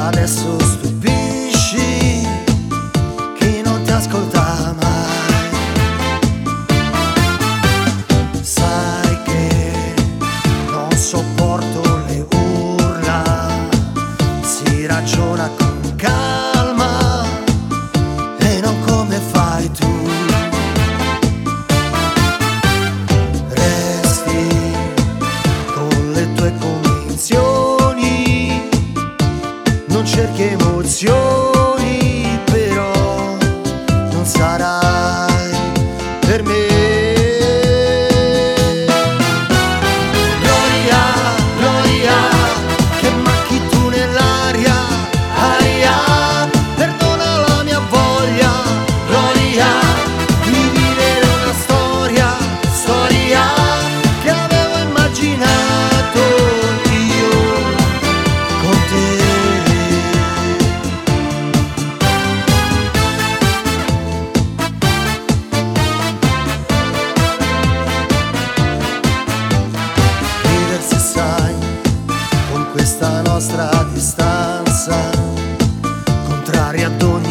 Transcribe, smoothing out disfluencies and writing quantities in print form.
Adesso stupisci chi non ti ascolta mai. Sai che non sopporto le urla, si ragiona con calma e non come fai tu. Resti con le tue convinzioni, non cerchi emozioni, però non sarai per me. Gloria, gloria, che macchi tu nell'aria, aria, perdona la mia voglia, gloria, di vivere una storia, storia che avevo immaginato io con te. Se sai, con questa nostra distanza, contraria ad ogni